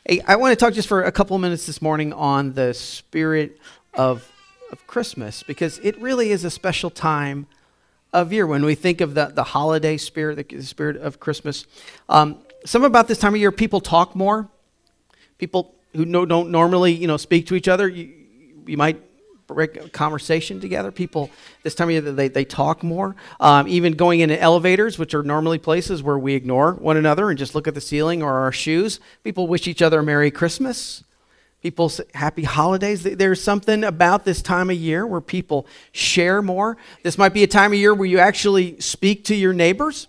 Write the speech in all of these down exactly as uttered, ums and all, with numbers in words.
Hey, I want to talk just for a couple of minutes this morning on the spirit of, of Christmas, because it really is a special time of year when we think of the, the holiday spirit, the, the spirit of Christmas. Um, some about this time of year, people talk more. People who no, don't normally, you know, speak to each other, you, you might break a conversation together. People this time of year, they, they talk more. Um, even going into elevators, which are normally places where we ignore one another and just look at the ceiling or our shoes. People wish each other a Merry Christmas. People say Happy Holidays. There's something about this time of year where people share more. This might be a time of year where you actually speak to your neighbors,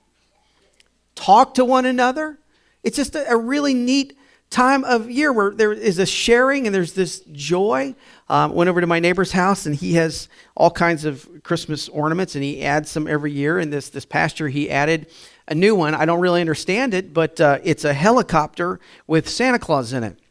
talk to one another. It's just a, a really neat time of year where there is a sharing and there's this joy. Um, went over to my neighbor's house and he has all kinds of Christmas ornaments and he adds some every year. And this this past year he added a new one. I don't really understand it, but uh, it's a helicopter with Santa Claus in it.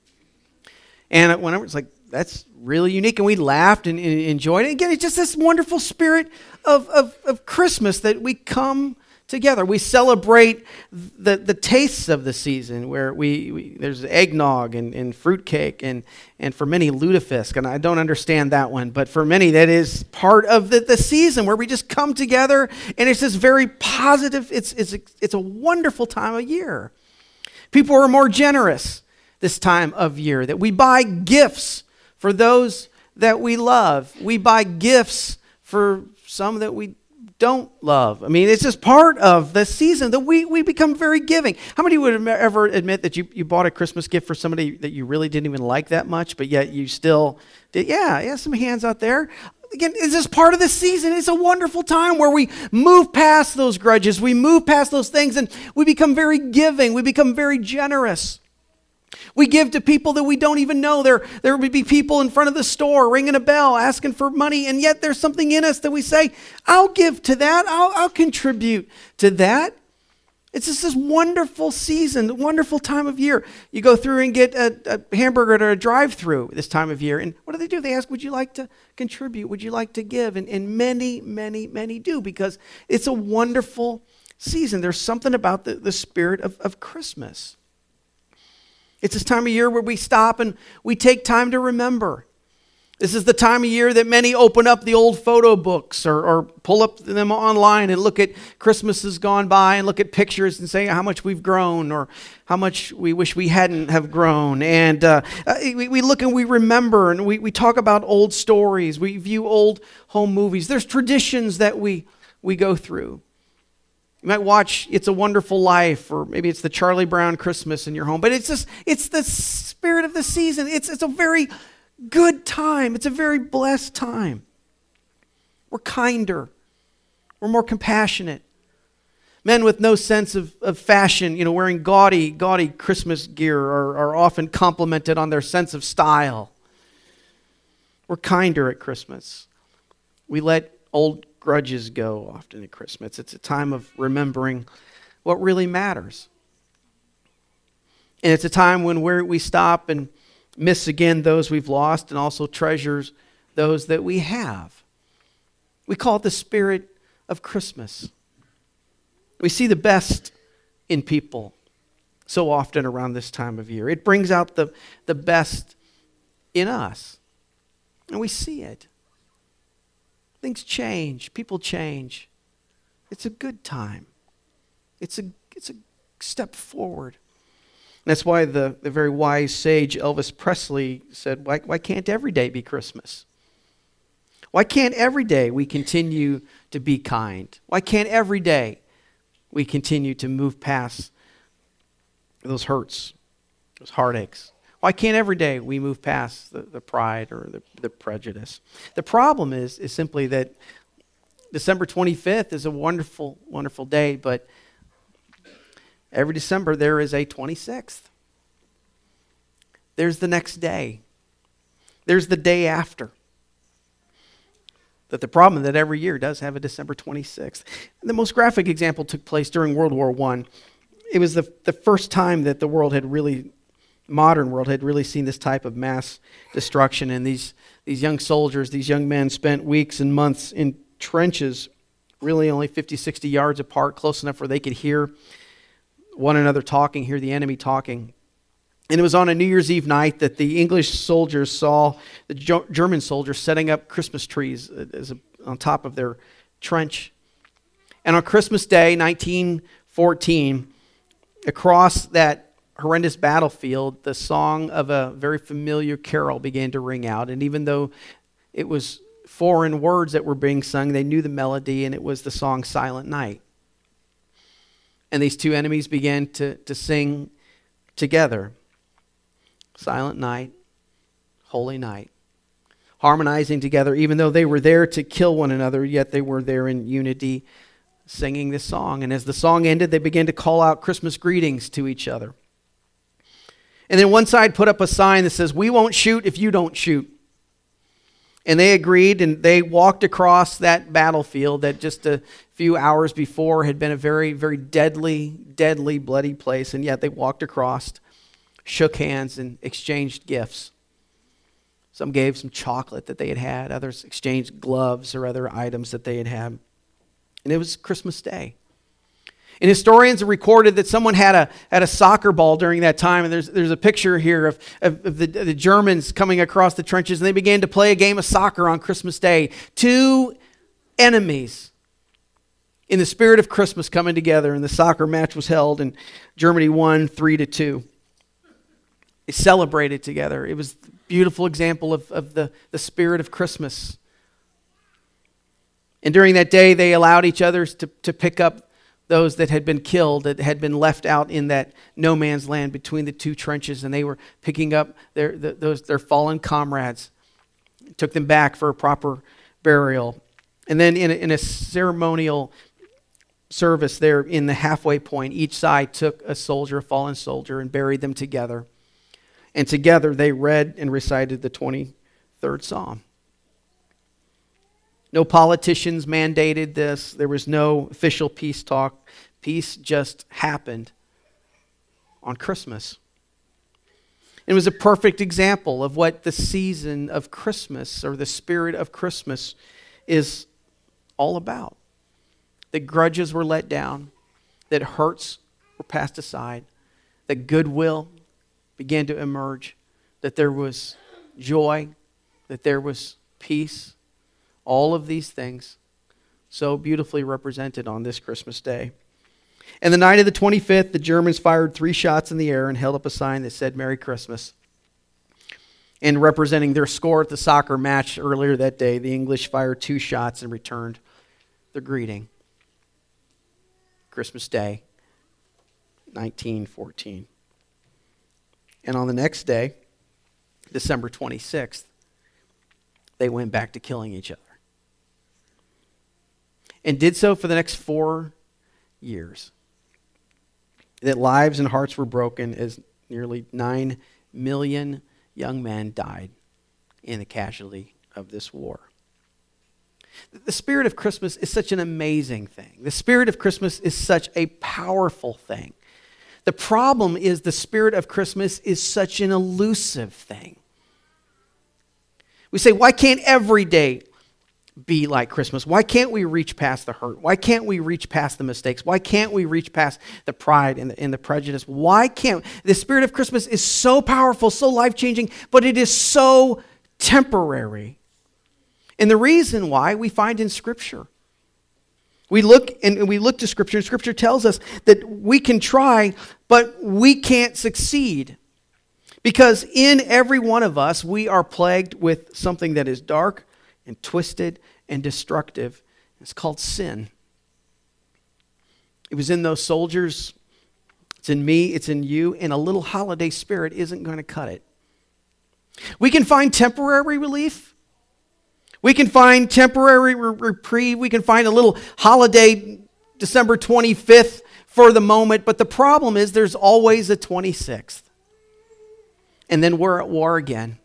And it went over, it's like, that's really unique. And we laughed and, and enjoyed it. Again, it's just this wonderful spirit of, of, of Christmas that we come together. We celebrate the, the tastes of the season where we, we there's eggnog and, and fruitcake and, and for many lutefisk. And I don't understand that one, but for many that is part of the, the season where we just come together and it's this very positive, it's, it's, it's a wonderful time of year. People are more generous this time of year, that we buy gifts for those that we love. We buy gifts for some that we don't love. I mean, it's just part of the season that we, we become very giving. How many would ever admit that you, you bought a Christmas gift for somebody that you really didn't even like that much, but yet you still did? Yeah, yeah, some hands out there. Again, it's just part of the season. It's a wonderful time where we move past those grudges. We move past those things and we become very giving. We become very generous. We give to people that we don't even know. There, there would be people in front of the store ringing a bell, asking for money, and yet there's something in us that we say, I'll give to that. I'll, I'll contribute to that. It's just this wonderful season, wonderful time of year. You go through and get a, a hamburger at a drive-through this time of year, and what do they do? They ask, would you like to contribute? Would you like to give? And, and many, many, many do, because it's a wonderful season. There's something about the, the spirit of, of Christmas. It's this time of year where we stop and we take time to remember. This is the time of year that many open up the old photo books or, or pull up them online and look at Christmases gone by and look at pictures and say how much we've grown or how much we wish we hadn't have grown. And uh, we, we look and we remember and we, we talk about old stories. We view old home movies. There's traditions that we, we go through. You might watch It's a Wonderful Life, or maybe it's the Charlie Brown Christmas in your home. But it's just, it's the spirit of the season. It's, it's a very good time. It's a very blessed time. We're kinder. We're more compassionate. Men with no sense of, of fashion, you know, wearing gaudy, gaudy Christmas gear are, are often complimented on their sense of style. We're kinder at Christmas. We let old grudges go often at Christmas. It's a time of remembering what really matters. And it's a time when we're, we stop and miss again those we've lost and also treasures those that we have. We call it the spirit of Christmas. We see the best in people so often around this time of year. It brings out the, the best in us. And we see it. Things change. People change. It's a good time. It's a it's a step forward. And that's why the, the very wise sage Elvis Presley said, why, why can't every day be Christmas? Why can't every day we continue to be kind? Why can't every day we continue to move past those hurts, those heartaches? Why can't every day we move past the, the pride or the, the prejudice? The problem is, is simply that December twenty-fifth is a wonderful, wonderful day, but every December there is a twenty-sixth. There's the next day. There's the day after. But the problem is that every year does have a December twenty-sixth. And the most graphic example took place during World War One. It was the, the first time that the world had really modern world had really seen this type of mass destruction, and these these young soldiers, these young men spent weeks and months in trenches, really only fifty, sixty yards apart, close enough where they could hear one another talking, hear the enemy talking. And it was on a New Year's Eve night that the English soldiers saw the Jo- German soldiers setting up Christmas trees as a, on top of their trench. And on Christmas Day, nineteen fourteen, across that horrendous battlefield, the song of a very familiar carol began to ring out. And even though it was foreign words that were being sung, they knew the melody, and it was the song Silent Night. And these two enemies began to, to sing together. Silent night, holy night. Harmonizing together, even though they were there to kill one another, yet they were there in unity, singing this song. And as the song ended, they began to call out Christmas greetings to each other. And then one side put up a sign that says, "We won't shoot if you don't shoot." And they agreed, and they walked across that battlefield that just a few hours before had been a very, very deadly, deadly, bloody place. And yet they walked across, shook hands, and exchanged gifts. Some gave some chocolate that they had had. Others exchanged gloves or other items that they had had. And it was Christmas Day. And historians have recorded that someone had a had a soccer ball during that time. And there's there's a picture here of, of, of the, the Germans coming across the trenches. And they began to play a game of soccer on Christmas Day. Two enemies in the spirit of Christmas coming together. And the soccer match was held. And Germany won three to two. They celebrated together. It was a beautiful example of, of the, the spirit of Christmas. And during that day, they allowed each other to, to pick up those that had been killed, that had been left out in that no man's land between the two trenches, and they were picking up their the, those their fallen comrades, took them back for a proper burial. And then in a, in a ceremonial service there in the halfway point, each side took a soldier, a fallen soldier, and buried them together. And together they read and recited the twenty-third Psalm. No politicians mandated this. There was no official peace talk. Peace just happened on Christmas. It was a perfect example of what the season of Christmas or the spirit of Christmas is all about. That grudges were let down, that hurts were passed aside, that goodwill began to emerge, that there was joy, that there was peace. All of these things so beautifully represented on this Christmas day. And the night of the twenty-fifth, the Germans fired three shots in the air and held up a sign that said Merry Christmas. And representing their score at the soccer match earlier that day, the English fired two shots and returned their greeting. Christmas Day, nineteen fourteen. And on the next day, December twenty-sixth, they went back to killing each other. And did so for the next four years. That lives and hearts were broken as nearly nine million young men died in the casualty of this war. The spirit of Christmas is such an amazing thing. The spirit of Christmas is such a powerful thing. The problem is the spirit of Christmas is such an elusive thing. We say, why can't every day be like Christmas? Why can't we reach past the hurt? Why can't we reach past the mistakes? Why can't we reach past the pride and the, and the prejudice? Why can't? The spirit of Christmas is so powerful, so life-changing, but it is so temporary. And the reason why we find in Scripture. We look and we look to Scripture, and Scripture tells us that we can try, but we can't succeed. Because in every one of us, we are plagued with something that is dark and twisted and destructive. It's called sin. It was in those soldiers. It's in me. It's in you. And a little holiday spirit isn't going to cut it. We can find temporary relief. We can find temporary re- reprieve. We can find a little holiday December twenty-fifth for the moment. But the problem is there's always a twenty-sixth. And then we're at war again.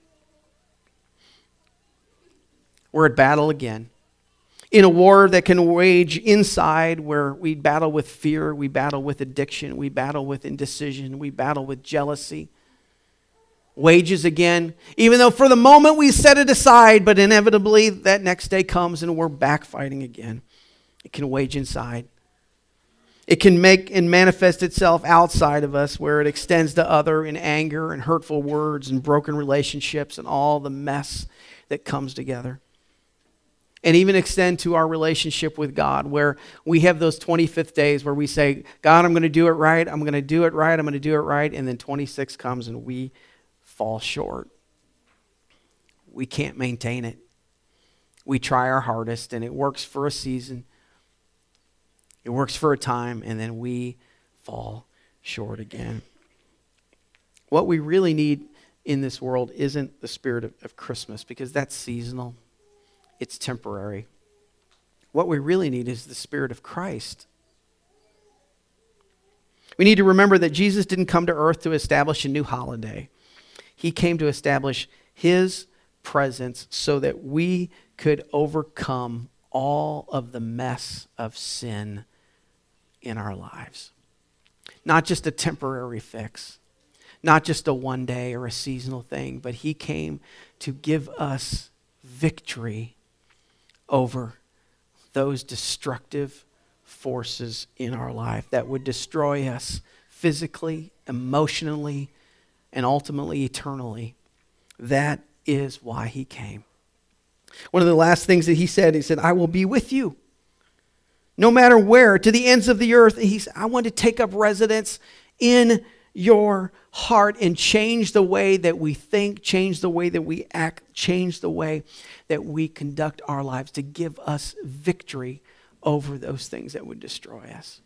We're at battle again. In a war that can wage inside, where we battle with fear, we battle with addiction, we battle with indecision, we battle with jealousy. Wages again, even though for the moment we set it aside, but inevitably that next day comes and we're back fighting again. It can wage inside. It can make and manifest itself outside of us, where it extends to other in anger and hurtful words and broken relationships and all the mess that comes together. And even extend to our relationship with God, where we have those twenty-fifth days where we say, God, I'm going to do it right. I'm going to do it right. I'm going to do it right. And then twenty-six comes and we fall short. We can't maintain it. We try our hardest and it works for a season. It works for a time, and then we fall short again. What we really need in this world isn't the spirit of, of Christmas, because that's seasonal. It's temporary. What we really need is the Spirit of Christ. We need to remember that Jesus didn't come to earth to establish a new holiday. He came to establish His presence so that we could overcome all of the mess of sin in our lives. Not just a temporary fix, not just a one day or a seasonal thing, but He came to give us victory over those destructive forces in our life that would destroy us physically, emotionally, and ultimately eternally. That is why He came. One of the last things that He said, He said, I will be with you no matter where, to the ends of the earth. He said, I want to take up residence in your heart and change the way that we think, change the way that we act, change the way that we conduct our lives, to give us victory over those things that would destroy us.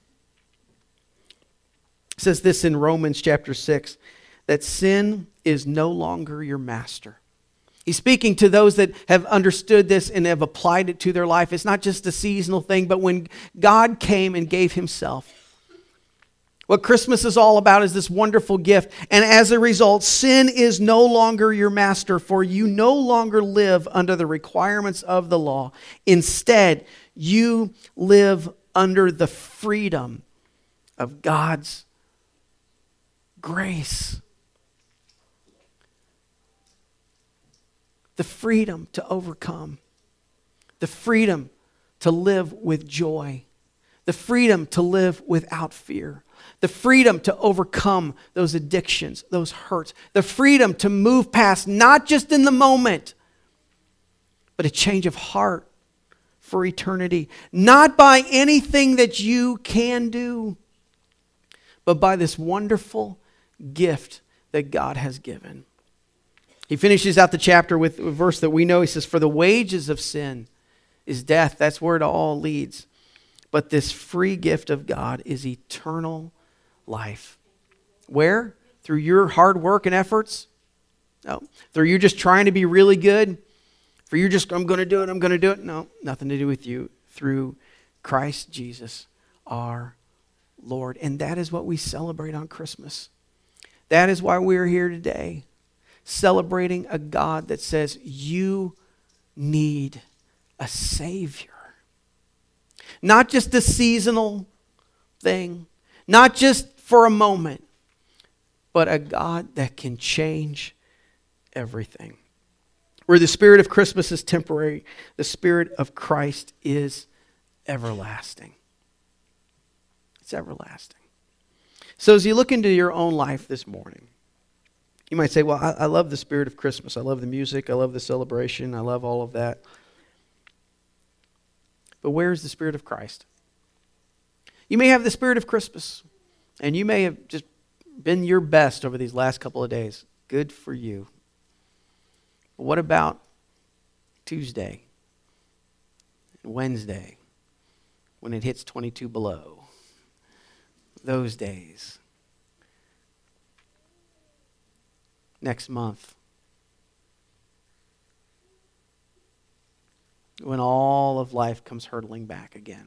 It says this in Romans chapter six, that sin is no longer your master. He's speaking to those that have understood this and have applied it to their life. It's not just a seasonal thing, but when God came and gave Himself. What Christmas is all about is this wonderful gift. And as a result, sin is no longer your master, for you no longer live under the requirements of the law. Instead, you live under the freedom of God's grace. The freedom to overcome. The freedom to live with joy. The freedom to live without fear. The freedom to overcome those addictions, those hurts. The freedom to move past, not just in the moment, but a change of heart for eternity. Not by anything that you can do, but by this wonderful gift that God has given. He finishes out the chapter with a verse that we know. He says, for the wages of sin is death. That's where it all leads. But this free gift of God is eternal life. Where? Through your hard work and efforts? No. Through you just trying to be really good? For you just, I'm going to do it, I'm going to do it? No, nothing to do with you. Through Christ Jesus, our Lord. And that is what we celebrate on Christmas. That is why we're here today, celebrating a God that says you need a Savior. Not just a seasonal thing, not just for a moment, but a God that can change everything. Where the spirit of Christmas is temporary, the Spirit of Christ is everlasting. It's everlasting. So as you look into your own life this morning, you might say, well, I, I love the spirit of Christmas. I love the music. I love the celebration. I love all of that. But where is the Spirit of Christ? You may have the spirit of Christmas, and you may have just been your best over these last couple of days. Good for you. But what about Tuesday and Wednesday when it hits twenty-two below? Those days. Next month. When all of life comes hurtling back again.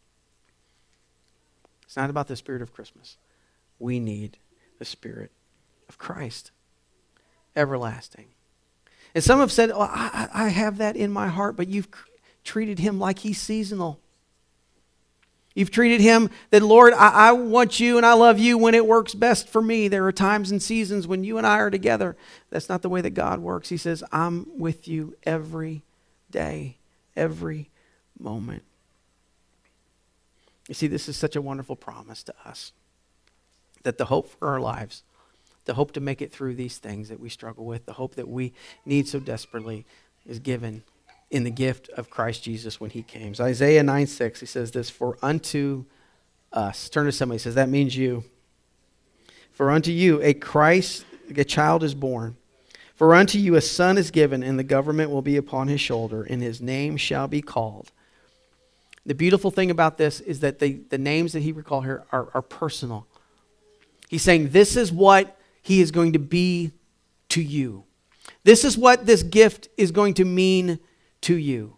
It's not about the spirit of Christmas. We need the Spirit of Christ. Everlasting. And some have said, oh, I, I have that in my heart, but you've treated Him like He's seasonal. You've treated Him that, Lord, I, I want you and I love you when it works best for me. There are times and seasons when you and I are together. That's not the way that God works. He says, I'm with you every day, every moment. You see, this is such a wonderful promise to us, that the hope for our lives, the hope to make it through these things that we struggle with, the hope that we need so desperately is given in the gift of Christ Jesus when he came. So Isaiah nine six, he says this, for unto us, turn to somebody, says that means you. For unto you a Christ, a child is born. For unto you a son is given, and the government will be upon his shoulder, and his name shall be called. The beautiful thing about this is that the, the names that he recall here are, are personal. He's saying this is what he is going to be to you. This is what this gift is going to mean to you.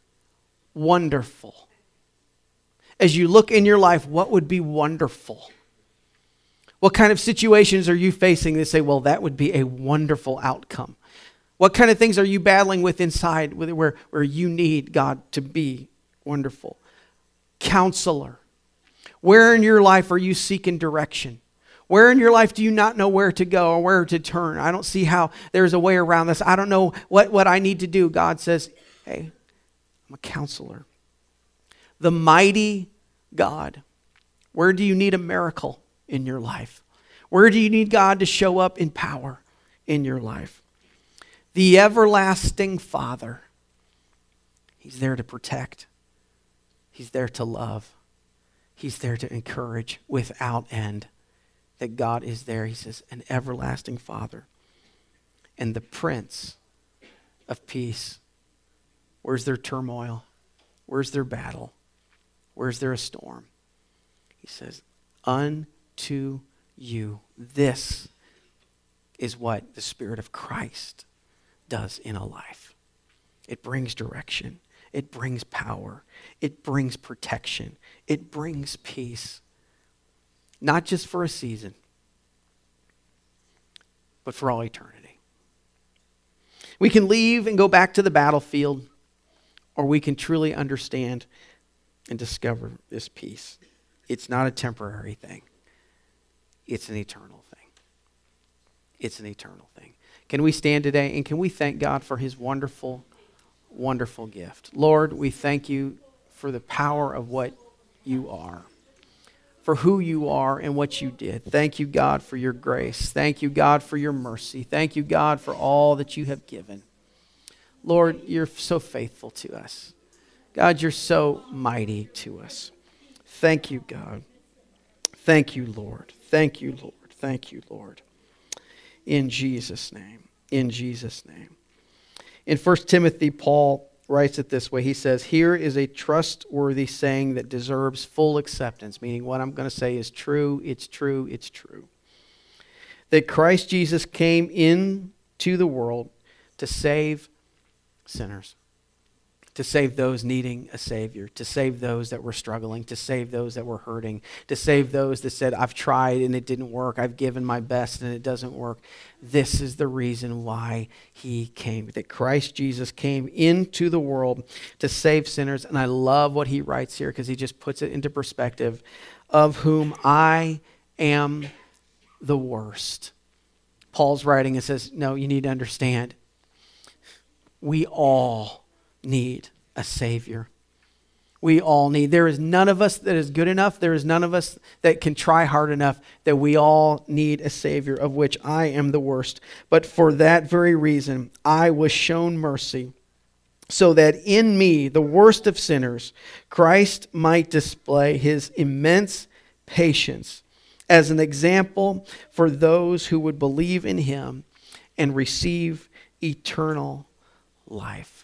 Wonderful. As you look in your life, what would be wonderful? What kind of situations are you facing that say, well, that would be a wonderful outcome? What kind of things are you battling with inside where, where you need God to be wonderful? Counselor. Where in your life are you seeking direction? Where in your life do you not know where to go or where to turn? I don't see how there's a way around this. I don't know what, what I need to do. God says, hey, I'm a counselor. The mighty God. Where do you need a miracle in your life? Where do you need God to show up in power in your life? The everlasting Father. He's there to protect. He's there to love. He's there to encourage without end. That God is there. He says, an everlasting Father. And the Prince of Peace. Where's their turmoil? Where's their battle? Where's there a storm? He says, unto you. This is what the Spirit of Christ does in a life. It brings direction. It brings power. It brings protection. It brings peace. Not just for a season, but for all eternity. We can leave and go back to the battlefield, or we can truly understand and discover this peace. It's not a temporary thing. It's an eternal thing. It's an eternal thing. Can we stand today and can we thank God for his wonderful, wonderful gift? Lord, we thank you for the power of what you are, for who you are and what you did. Thank you, God, for your grace. Thank you, God, for your mercy. Thank you, God, for all that you have given. Lord, you're so faithful to us. God, you're so mighty to us. Thank you, God. Thank you, Lord. Thank you, Lord. Thank you, Lord. In Jesus' name. In Jesus' name. In First Timothy, Paul writes it this way. He says, here is a trustworthy saying that deserves full acceptance, meaning what I'm going to say is true, it's true, it's true. That Christ Jesus came into the world to save sinners, to save those needing a Savior, to save those that were struggling, to save those that were hurting, to save those that said, I've tried and it didn't work, I've given my best and it doesn't work. This is the reason why he came, that Christ Jesus came into the world to save sinners. And I love what he writes here because he just puts it into perspective, of whom I am the worst. Paul's writing and says, no, you need to understand, we all need a Savior. We all need. There is none of us that is good enough. There is none of us that can try hard enough. That we all need a Savior, of which I am the worst. But for that very reason, I was shown mercy, so that in me, the worst of sinners, Christ might display his immense patience as an example for those who would believe in him and receive eternal life.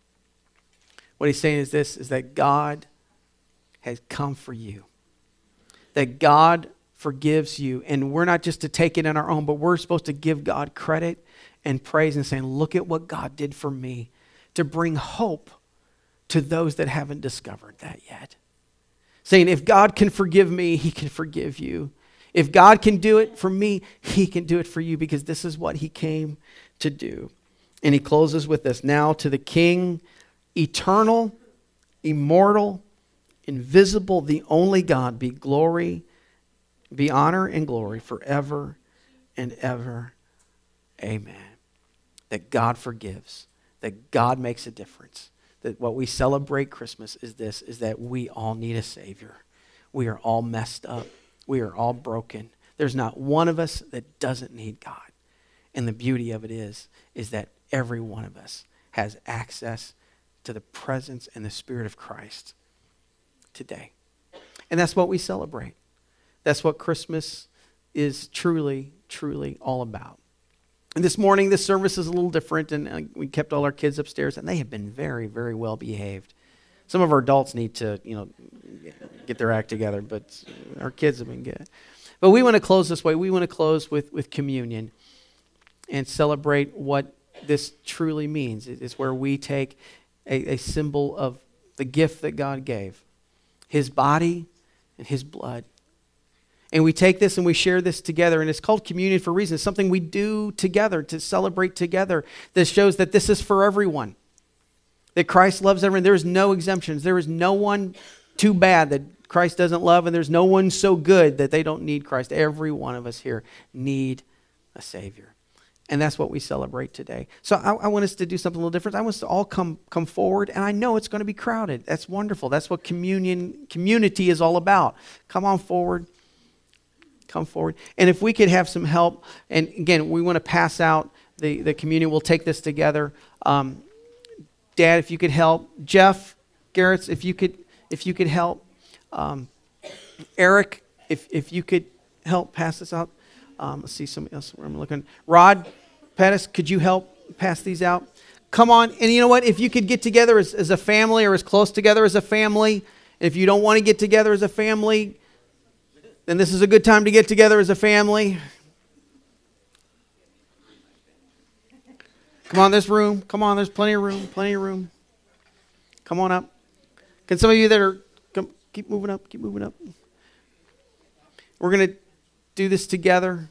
What he's saying is this, is that God has come for you. That God forgives you. And we're not just to take it in our own, but we're supposed to give God credit and praise and saying, look at what God did for me, to bring hope to those that haven't discovered that yet. Saying, if God can forgive me, he can forgive you. If God can do it for me, he can do it for you, because this is what he came to do. And he closes with this, now to the King, eternal, immortal, invisible, the only God, be glory, be honor and glory forever and ever. Amen. That God forgives, that God makes a difference, that what we celebrate Christmas is this, is that we all need a Savior. We are all messed up. We are all broken. There's not one of us that doesn't need God. And the beauty of it is, is that every one of us has access to the presence and the Spirit of Christ today. And that's what we celebrate. That's what Christmas is truly, truly all about. And this morning, this service is a little different, and uh, we kept all our kids upstairs, and they have been very, very well behaved. Some of our adults need to, you know, get their act together, but our kids have been good. But we want to close this way. We want to close with, with communion and celebrate what this truly means. It's where we take a, a symbol of the gift that God gave, his body and his blood. And we take this and we share this together, and it's called communion for a reason. It's something we do together to celebrate together. This shows that this is for everyone, that Christ loves everyone. There is no exemptions. There is no one too bad that Christ doesn't love, and there's no one so good that they don't need Christ. Every one of us here need a Savior. And that's what we celebrate today. So I, I want us to do something a little different. I want us to all come come forward, and I know it's going to be crowded. That's wonderful. That's what communion community is all about. Come on forward. Come forward. And if we could have some help, and again, we want to pass out the, the communion. We'll take this together. Um, Dad, if you could help. Jeff, Garrett, if you could if you could help. Um, Eric, if if you could help pass this out. Um, let's see somebody else where I'm looking. Rod Pettis, could you help pass these out? Come on. And you know what? If you could get together as, as a family or as close together as a family, and if you don't want to get together as a family, then this is a good time to get together as a family. Come on, there's room. Come on, there's plenty of room. Plenty of room. Come on up. Can some of you that are, come, keep moving up, keep moving up. We're going to do this together.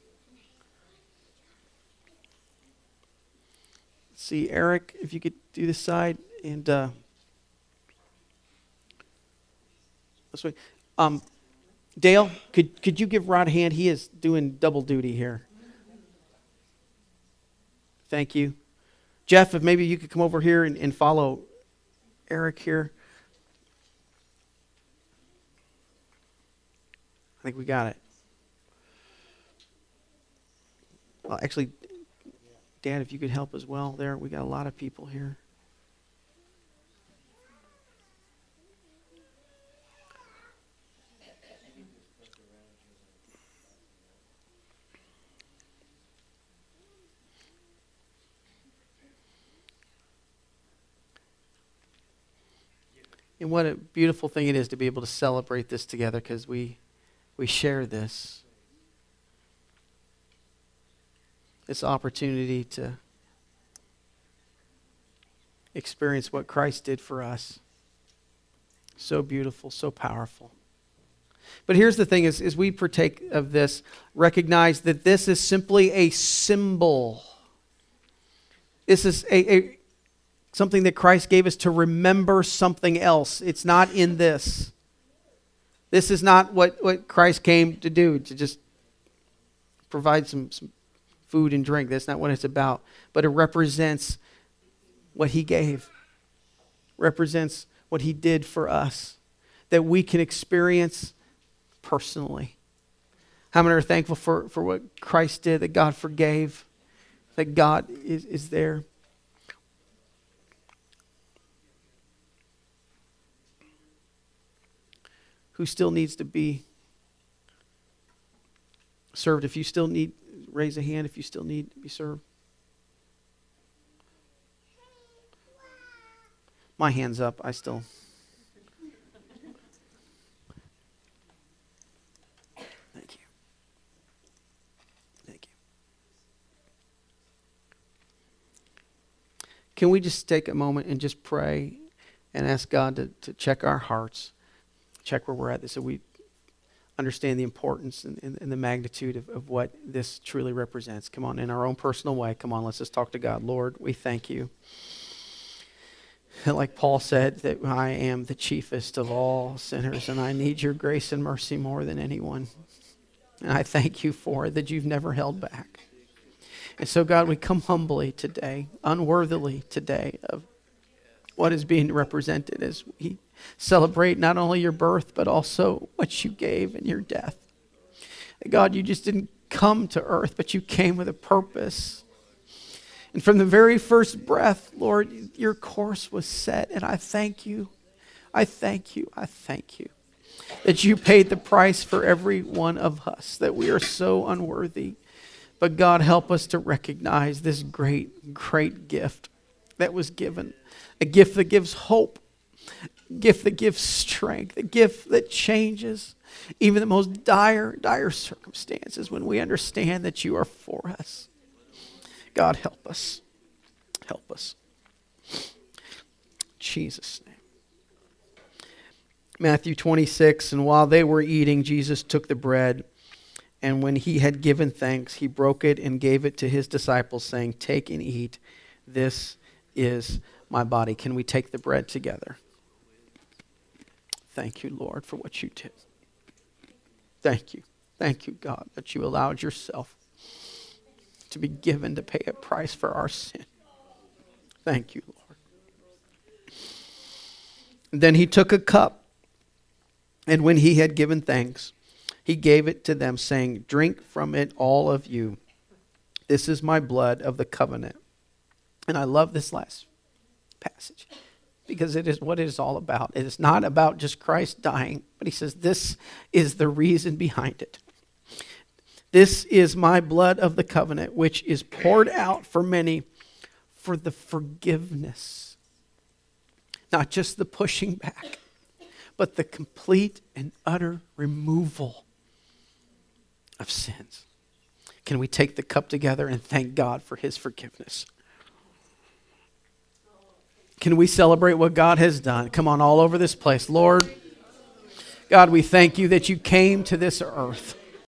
Let's see, Eric, if you could do this side. And uh, this way. Um, Dale, could could you give Rod a hand? He is doing double duty here. Thank you. Jeff, if maybe you could come over here and, and follow Eric here. I think we got it. Well, actually, Dad, if you could help as well there. We got a lot of people here. And what a beautiful thing it is to be able to celebrate this together, because we we share this. This opportunity to experience what Christ did for us. So beautiful, so powerful. But here's the thing, is, as we partake of this, recognize that this is simply a symbol. This is a, a something that Christ gave us to remember something else. It's not in this. This is not what, what Christ came to do, to just provide some, some food and drink. That's not what it's about. But it represents what he gave. Represents what he did for us, that we can experience personally. How many are thankful for, for what Christ did, that God forgave, that God is, is there? Who still needs to be served? If you still need, raise a hand if you still need to be served. My hand's up. I still. Thank you. Thank you. Can we just take a moment and just pray and ask God to, to check our hearts, check where we're at, so we understand the importance and, and, and the magnitude of, of what this truly represents. Come on, in our own personal way, come on, let's just talk to God. Lord, we thank you. Like Paul said, that I am the chiefest of all sinners, and I need your grace and mercy more than anyone. And I thank you for it, that you've never held back. And so, God, we come humbly today, unworthily today, of what is being represented as we celebrate not only your birth, but also what you gave in your death. God, you just didn't come to earth, but you came with a purpose. And from the very first breath, Lord, your course was set. And I thank you. I thank you. I thank you that you paid the price for every one of us, that we are so unworthy. But God, help us to recognize this great, great gift that was given. A gift that gives hope. A gift that gives strength. A gift that changes even the most dire, dire circumstances when we understand that you are for us. God, help us. Help us. In Jesus' name. Matthew twenty-six, and while they were eating, Jesus took the bread, and when he had given thanks, he broke it and gave it to his disciples, saying, "Take and eat. This is my body." Can we take the bread together? Thank you, Lord, for what you did. Thank you. Thank you, God, that you allowed yourself to be given to pay a price for our sin. Thank you, Lord. Then he took a cup, and when he had given thanks, he gave it to them, saying, "Drink from it, all of you. This is my blood of the covenant." And I love this last passage because it is what it is all about. It is not about just Christ dying, but he says this is the reason behind it. "This is my blood of the covenant, which is poured out for many for the forgiveness," not just the pushing back, but the complete and utter removal of sins. Can we take the cup together and thank God for his forgiveness? Can we celebrate what God has done? Come on, all over this place. Lord, God, we thank you that you came to this earth.